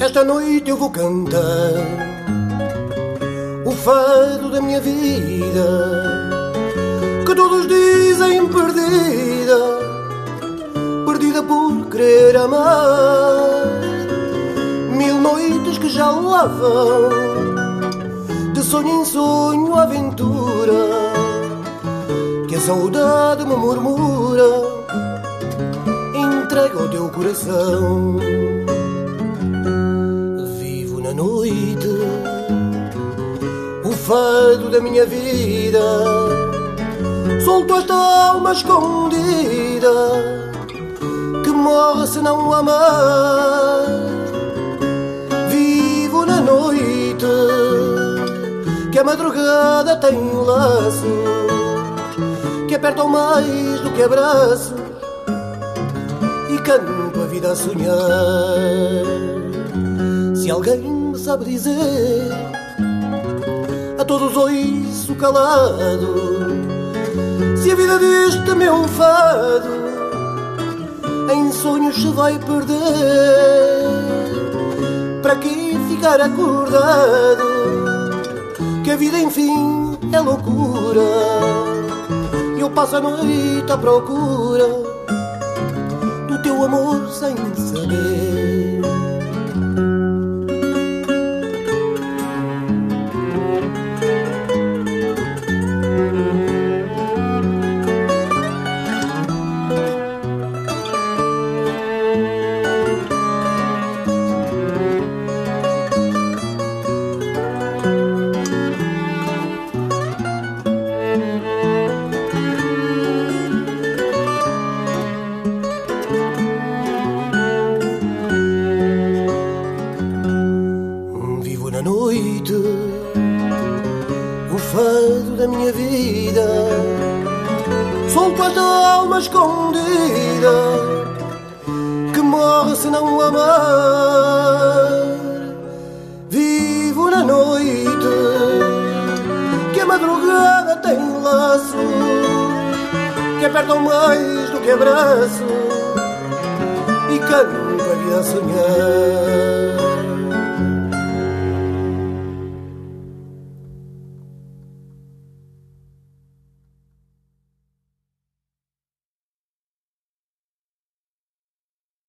Esta noite eu vou cantar o fado da minha vida, que todos dizem perdida, perdida por querer amar. Mil noites que já lá vão, de sonho em sonho, aventura, que a saudade me murmura, entrega o teu coração. Vivo na noite o fado da minha vida, solto esta alma escondida que morre se não amar. Vivo na noite que a madrugada tem laços que apertam mais do que abraços, e canto a vida a sonhar. Se alguém me sabe dizer, a todos ouço calado, se a vida deste meu fado em sonhos se vai perder, para que ficar acordado, que a vida enfim é loucura. Eu passo a noite à procura do teu amor sem saber. O fado da minha vida, solto esta alma escondida que morre se não amar. Vivo na noite que a madrugada tem laços que apertam mais do que abraços, e canto a vida a sonhar.